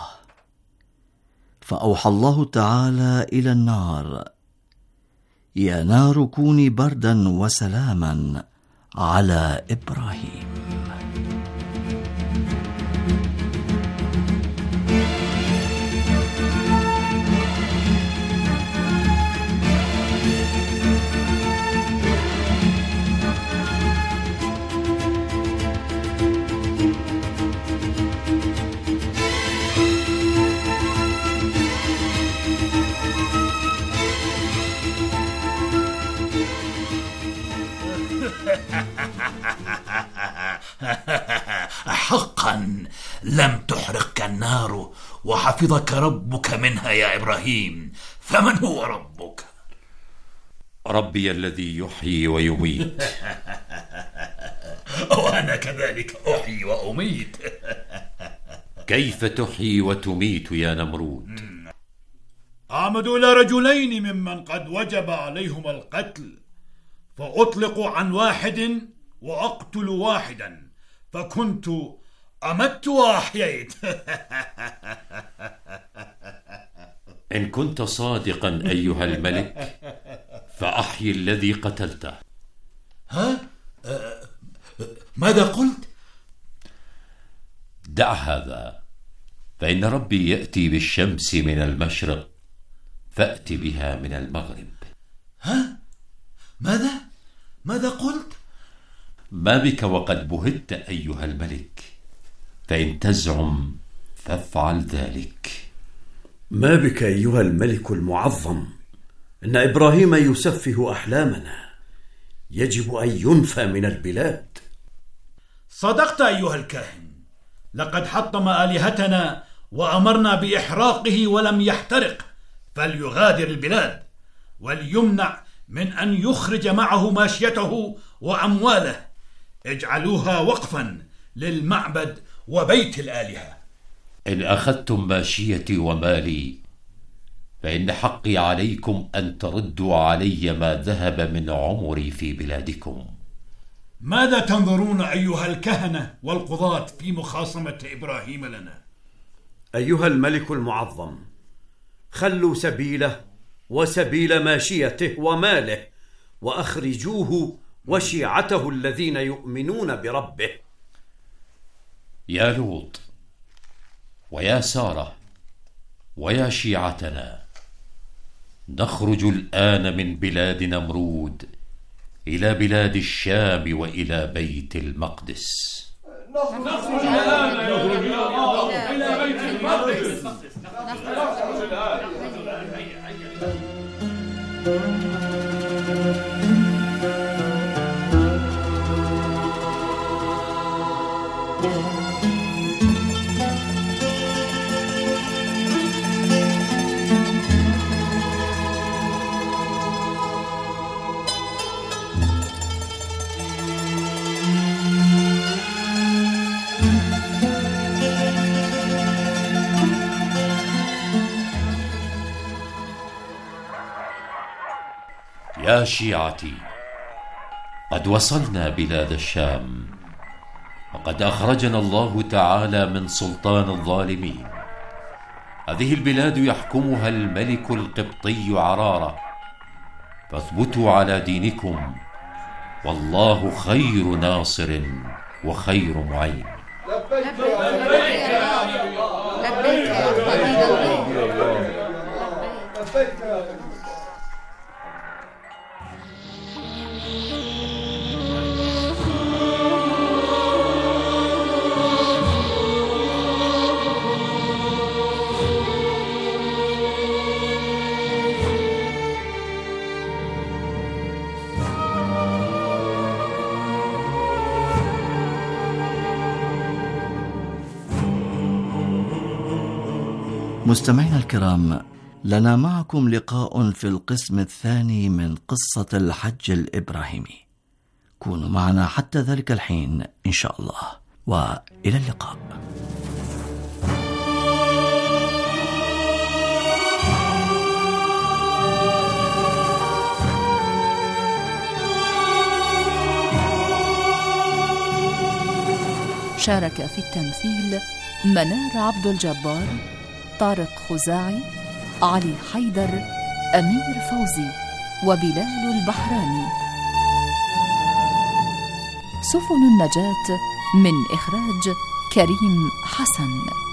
فأوحى الله تعالى إلى النار: يا نار كوني بردا وسلاما على إبراهيم. حقا لم تحرقك النار وحفظك ربك منها يا إبراهيم، فمن هو ربك؟ ربي الذي يحيي ويميت. وأنا كذلك أحيي وأميت. كيف تحيي وتميت يا نمرود؟ أعمدوا إلى رجلين ممن قد وجب عليهما القتل، فأطلق عن واحد وأقتل واحدا، فكنت أمت وأحييت. إن كنت صادقا أيها الملك فأحيي الذي قتلته. ها؟ أه ماذا قلت؟ دع هذا، فإن ربي يأتي بالشمس من المشرق فأتي بها من المغرب. ها؟ ماذا؟ ماذا قلت؟ ما بك وقد بهت أيها الملك؟ فإن تزعم فافعل ذلك. ما بك أيها الملك المعظم؟ إن إبراهيم يسفه أحلامنا، يجب أن ينفى من البلاد. صدقت أيها الكاهن، لقد حطم آلهتنا وأمرنا بإحراقه ولم يحترق، فليغادر البلاد وليمنع من أن يخرج معه ماشيته وأمواله. اجعلوها وقفا للمعبد وبيت الآلهة. إن أخذتم ماشيتي ومالي فإن حقي عليكم أن تردوا علي ما ذهب من عمري في بلادكم. ماذا تنظرون أيها الكهنة والقضاة في مخاصمة إبراهيم لنا؟ أيها الملك المعظم، خلوا سبيله وسبيل ماشيته وماله، وأخرجوه وشيعته الذين يؤمنون بربه. يا لوط ويا سارة ويا شيعتنا، نخرج الآن من بلاد نمرود إلى بلاد الشام وإلى بيت المقدس. نخرج الآن إلى بيت المقدس. يا شيعتي، قد وصلنا بلاد الشام، وقد أخرجنا الله تعالى من سلطان الظالمين. هذه البلاد يحكمها الملك القبطي عرارة، فاثبتوا على دينكم، والله خير ناصر وخير معين. لبيك لبيك يا لبيك يا لبيك يا مستمعينا الكرام، لنا معكم لقاء في القسم الثاني من قصة الحج الإبراهيمي. كونوا معنا حتى ذلك الحين إن شاء الله، وإلى اللقاء. شارك في التمثيل منار عبد الجبار، طارق خزاعي، علي حيدر، أمير فوزي، وبلال البحراني. سفن النجاة من إخراج كريم حسن.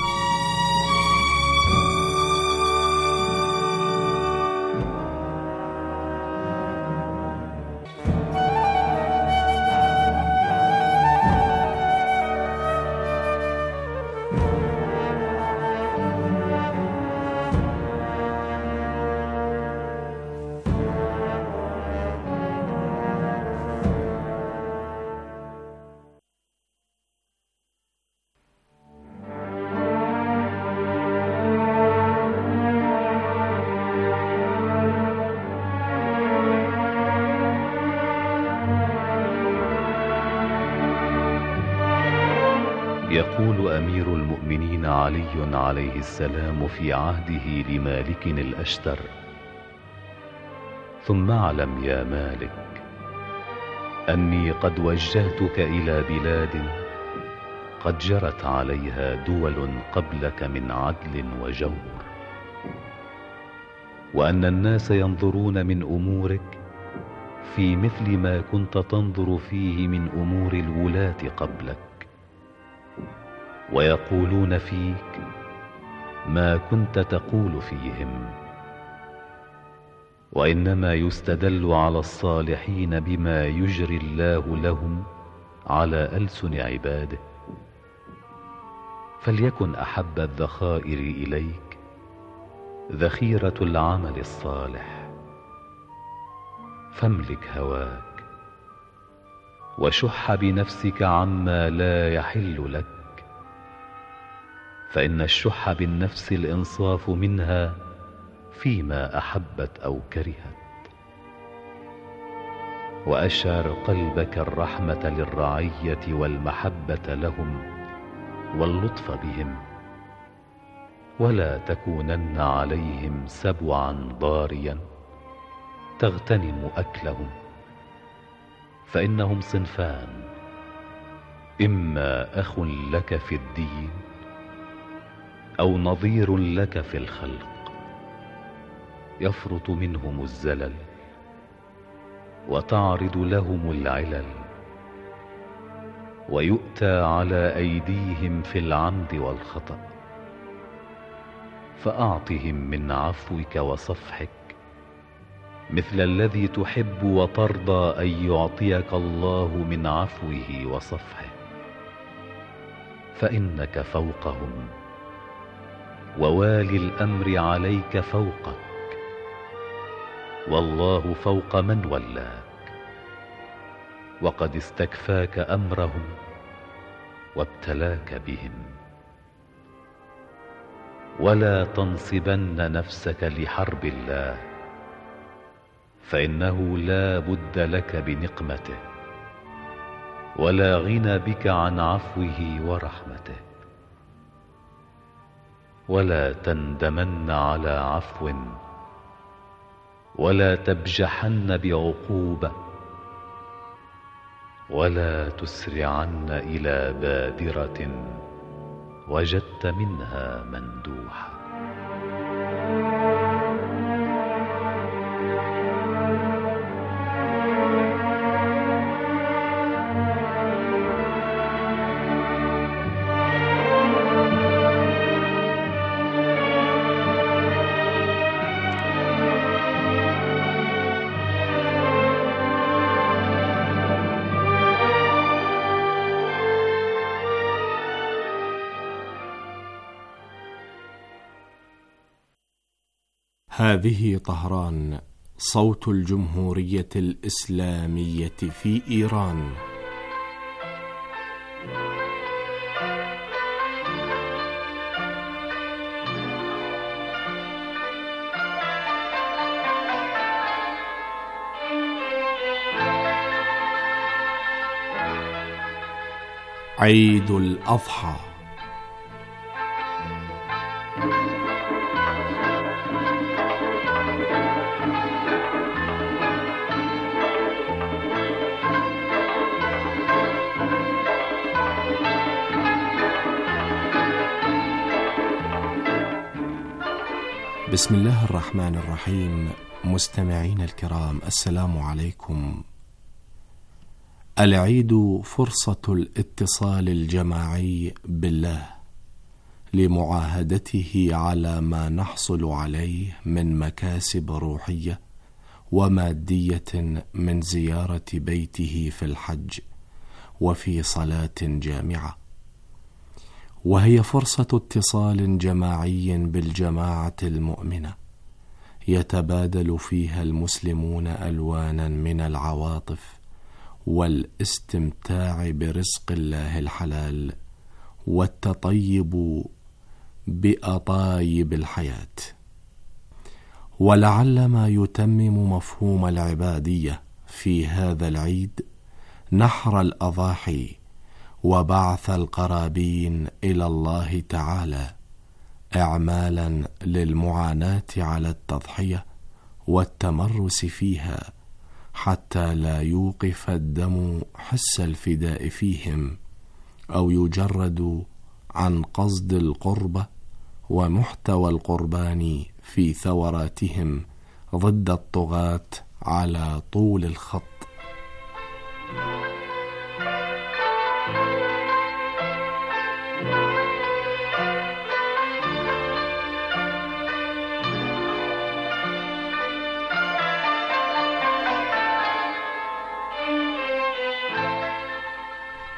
يقول أمير المؤمنين علي عليه السلام في عهده لمالك الأشتر: ثم اعلم يا مالك أني قد وجهتك إلى بلاد قد جرت عليها دول قبلك من عدل وجور، وأن الناس ينظرون من أمورك في مثل ما كنت تنظر فيه من أمور الولاة قبلك، ويقولون فيك ما كنت تقول فيهم، وإنما يستدل على الصالحين بما يجري الله لهم على ألسن عباده، فليكن أحب الذخائر إليك ذخيرة العمل الصالح. فاملك هواك وشح بنفسك عما لا يحل لك، فإن الشح بالنفس الإنصاف منها فيما أحبت أو كرهت. وأشعر قلبك الرحمة للرعية والمحبة لهم واللطف بهم، ولا تكونن عليهم سبعا ضاريا تغتنم أكلهم، فإنهم صنفان: إما أخ لك في الدين أو نظير لك في الخلق، يفرط منهم الزلل وتعرض لهم العلل، ويؤتى على أيديهم في العمد والخطأ. فأعطهم من عفوك وصفحك مثل الذي تحب وترضى أن يعطيك الله من عفوه وصفحه، فإنك فوقهم، ووالي الأمر عليك فوقك، والله فوق من ولاك، وقد استكفاك أمرهم وابتلاك بهم. ولا تنصبن نفسك لحرب الله، فإنه لا بد لك بنقمته، ولا غنى بك عن عفوه ورحمته. ولا تندمن على عفو، ولا تبجحن بعقوبة، ولا تسرعن إلى بادرة وجدت منها مندوحة. هذه طهران، صوت الجمهورية الإسلامية في إيران. عيد الأضحى. بسم الله الرحمن الرحيم. مستمعين الكرام، السلام عليكم. العيد فرصة الاتصال الجماعي بالله لمعاهدته على ما نحصل عليه من مكاسب روحية ومادية من زيارة بيته في الحج وفي صلاة جامعة، وهي فرصة اتصال جماعي بالجماعة المؤمنة يتبادل فيها المسلمون ألوانا من العواطف والاستمتاع برزق الله الحلال والتطيب بأطايب الحياة. ولعل ما يتمم مفهوم العبادية في هذا العيد نحر الأضاحي وبعث القرابين إلى الله تعالى، إعمالا للمعاناة على التضحية والتمرس فيها، حتى لا يوقف الدم حس الفداء فيهم، أو يجرد عن قصد القربة ومحتوى القربان في ثوراتهم ضد الطغاة على طول الخط.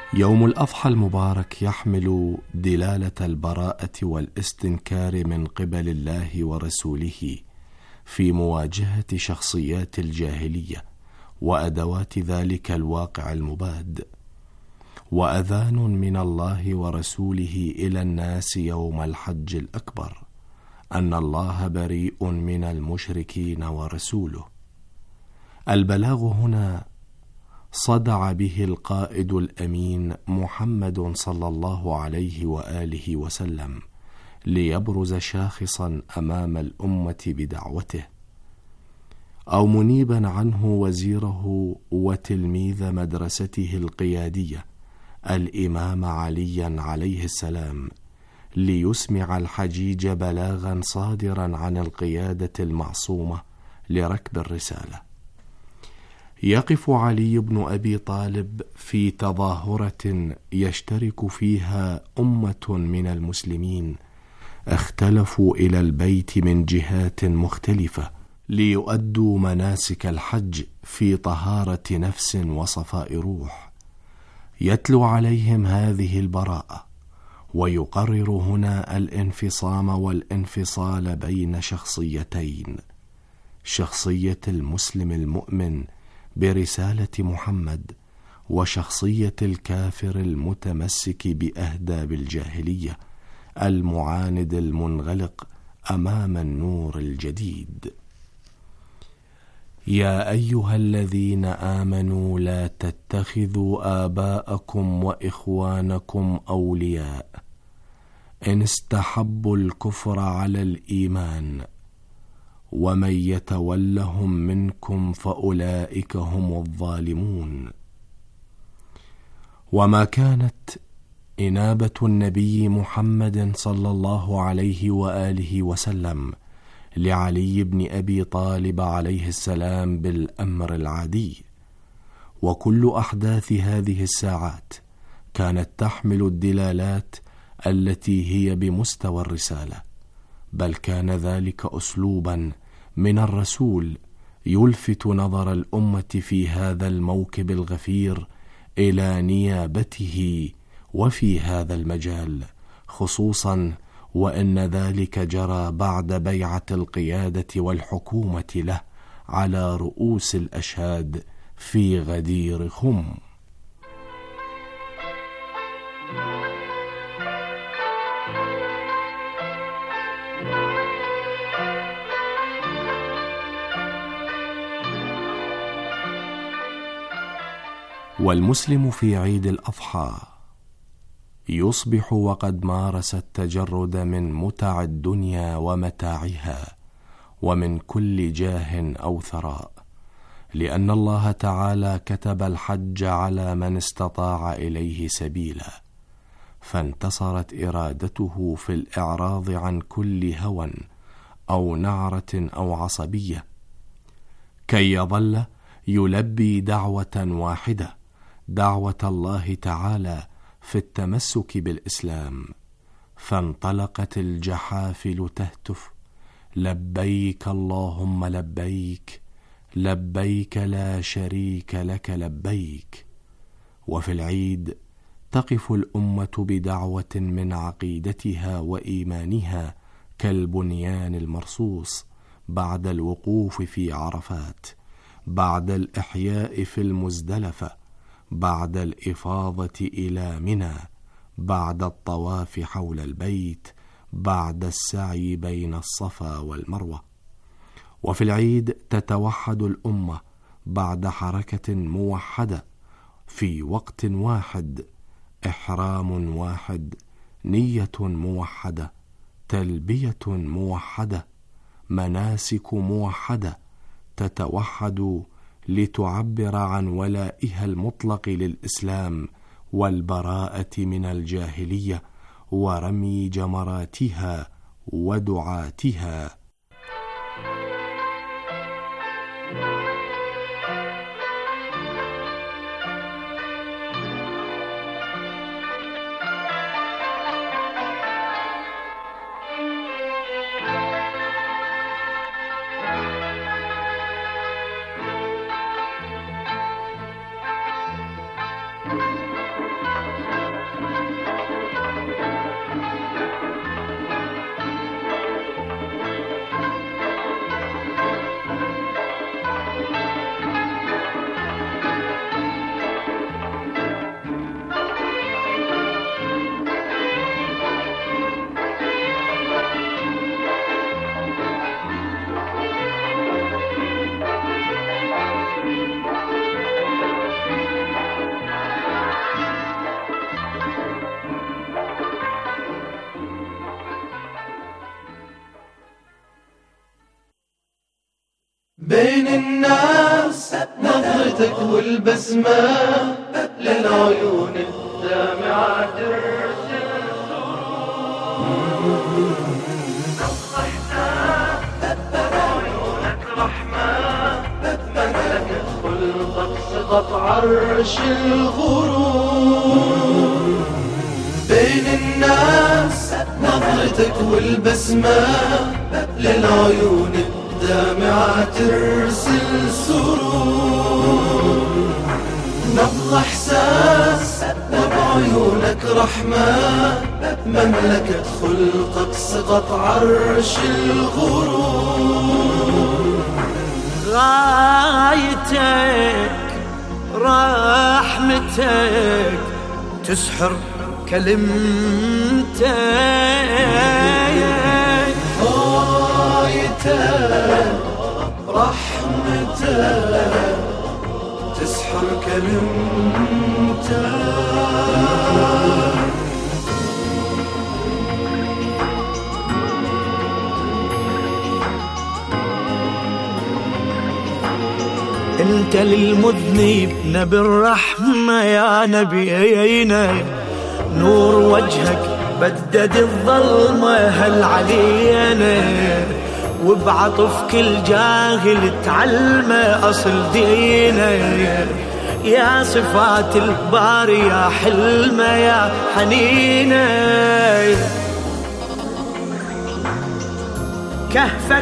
يوم الأضحى المبارك يحمل دلالة البراءة والاستنكار من قبل الله ورسوله في مواجهة شخصيات الجاهلية وأدوات ذلك الواقع المباد، وأذان من الله ورسوله إلى الناس يوم الحج الأكبر أن الله بريء من المشركين ورسوله. البلاغ هنا صدع به القائد الأمين محمد صلى الله عليه وآله وسلم ليبرز شاخصا أمام الأمة بدعوته، أو منيبا عنه وزيره وتلميذ مدرسته القيادية الإمام عليا عليه السلام، ليسمع الحجيج بلاغا صادرا عن القيادة المعصومة لركب الرسالة. يقف علي بن أبي طالب في تظاهرة يشترك فيها أمة من المسلمين اختلفوا إلى البيت من جهات مختلفة ليؤدوا مناسك الحج في طهارة نفس وصفاء روح، يتلو عليهم هذه البراءة ويقرر هنا الانفصام والانفصال بين شخصيتين: شخصية المسلم المؤمن برسالة محمد، وشخصية الكافر المتمسك بأهداب الجاهلية المعاند المنغلق أمام النور الجديد. يا أيها الذين آمنوا لا تتخذوا آباءكم وإخوانكم أولياء إن استحبوا الكفر على الإيمان ومن يتولهم منكم فأولئك هم الظالمون. وما كانت إنابة النبي محمد صلى الله عليه وآله وسلم لعلي بن أبي طالب عليه السلام بالأمر العادي، وكل أحداث هذه الساعات كانت تحمل الدلالات التي هي بمستوى الرسالة، بل كان ذلك أسلوبا من الرسول يلفت نظر الأمة في هذا الموكب الغفير إلى نيابته وفي هذا المجال خصوصا، وإن ذلك جرى بعد بيعة القيادة والحكومة له على رؤوس الأشهاد في غدير خم. والمسلم في عيد الأضحى يصبح وقد مارس التجرد من متع الدنيا ومتاعها ومن كل جاه أو ثراء، لأن الله تعالى كتب الحج على من استطاع إليه سبيلا، فانتصرت إرادته في الإعراض عن كل هوى أو نعرة أو عصبية، كي يظل يلبي دعوة واحدة، دعوة الله تعالى في التمسك بالإسلام. فانطلقت الجحافل تهتف: لبيك اللهم لبيك، لبيك لا شريك لك لبيك. وفي العيد تقف الأمة بدعوة من عقيدتها وإيمانها كالبنيان المرصوص بعد الوقوف في عرفات، بعد الإحياء في المزدلفة، بعد الإفاضة إلى منى، بعد الطواف حول البيت، بعد السعي بين الصفا والمروة. وفي العيد تتوحد الأمة بعد حركة موحدة في وقت واحد، إحرام واحد، نية موحدة، تلبية موحدة، مناسك موحدة، تتوحد لتعبر عن ولائها المطلق للإسلام والبراءة من الجاهلية ورمي جمراتها ودعاتها. بين الناس نظرتك والبسمة للعيون الدامعة ترسل عيونك رحمة مملكة خلقك سقط عرش الغرور بين الناس نظرتك والبسمة للعيون الدامعة ترسل سرور نبض إحساس وبعيونك رحمة مملكة خلقك سقط عرش الغرور غايتك رحمتك تسحر كلمتك غايتك رحمتك تسحر كلمتك انت للمذنب نبي الرحمة يا نبينا نور وجهك بدد الظلمة هل علينا وبعطف كل جاهل تعلمه أصل دينا يا صفات الباري يا حلمة يا حنينة كهفك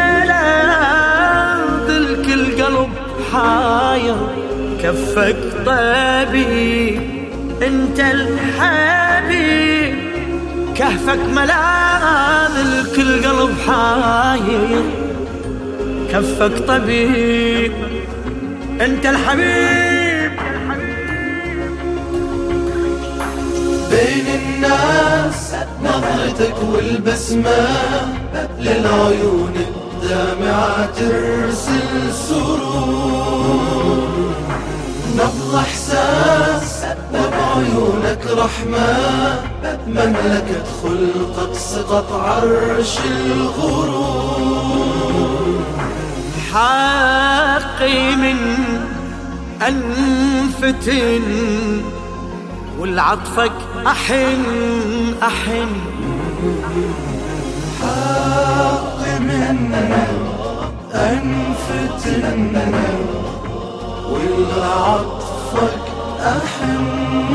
ملاذ الكل قلب حاير كفك طبيب انت الحبيب كهفك ملاذ الكل قلب حاير كفك طبيب انت الحبيب بين الناس نظرتك والبسمة للعيون الدامعة ترسل سرور نبض إحساس وبعيونك رحمة مملكة خلقك سقط عرش الغرور حقي من أنفتن والعطفك أحن أحن حقي من أنفتن والعطفك أحن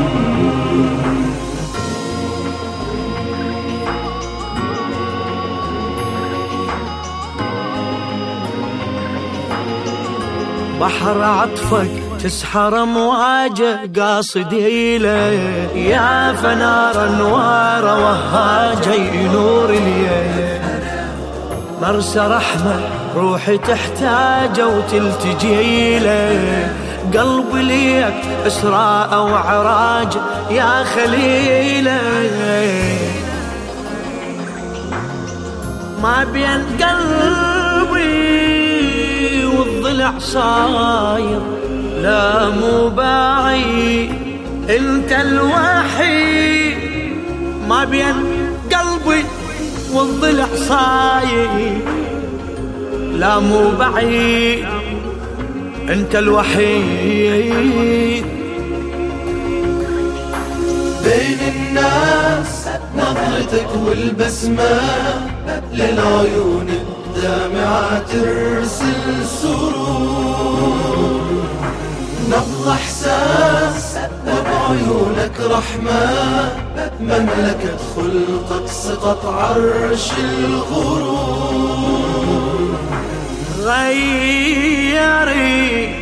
بحر عطفك تسحر مواجه قاصدي له يا فنار انوار وهاجي نور الليل مرسى رحمة روحي تحتاجه وتلتجي له قلبي ليك إسراء وعراج يا خليله ما بين قلبي والضلع صاير لا مو باعي انت الوحيد ما بين قلبي والضلع صاير لا مو بعيد انت الوحيد بين الناس نظرتك والبسمة للعيون الدامعة ترسل سرور نبض إحساس وبعيونك رحمة مملكة خلقك سقط عرش الغرور غيرت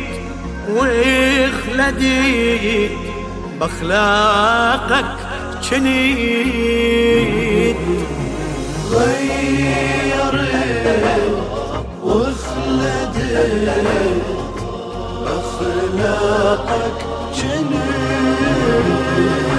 وخلدت بأخلاقك جنيت غيرت وخلدت بأخلاقك جنيت